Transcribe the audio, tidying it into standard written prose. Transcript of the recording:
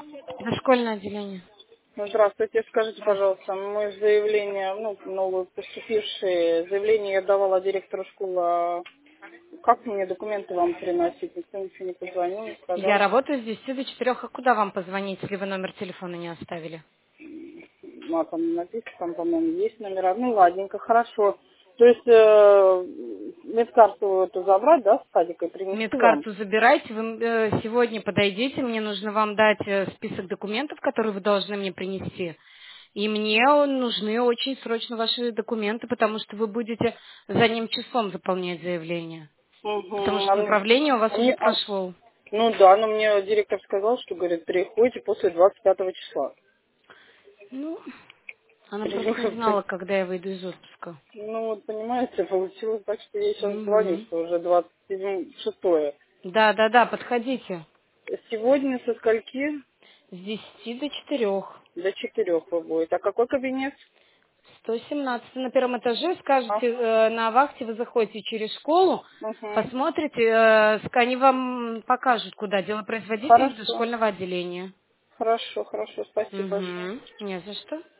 Дошкольное отделение. Здравствуйте, скажите, Здравствуйте. пожалуйста, мы заявление, новые поступившие, заявление я давала директору школы, как мне документы вам приносить? Никто ничего не позвонил, не Я сказал. работаю с 10 до 4. А куда вам позвонить, если вы номер телефона не оставили? Там написано, там, по-моему, есть номера. Ну, ладненько, хорошо. То есть медкарту эту забрать, да, с садика и принести вам? Медкарту забирайте. Вы сегодня подойдите. Мне нужно вам дать список документов, которые вы должны мне принести. И мне нужны очень срочно ваши документы, потому что вы будете задним числом заполнять заявление. Угу. Потому что направление у вас уже прошло. Ну да, но мне директор сказал, что, говорит, приходите после 25 числа. Ну, она просто не Понимаете? знала, когда я выйду из отпуска. Ну, вот, понимаете, получилось так, что я сейчас звоню, Угу. что уже 27-6. Да, подходите. Сегодня со скольки? С 10 до 4. До 4 вы будете. А какой кабинет? 117 на первом этаже. А, Скажете, на вахте вы заходите через школу, угу. посмотрите, они вам покажут, куда. Делопроизводитель Хорошо. дошкольного отделения. Хорошо, спасибо большое. Угу. Не за что.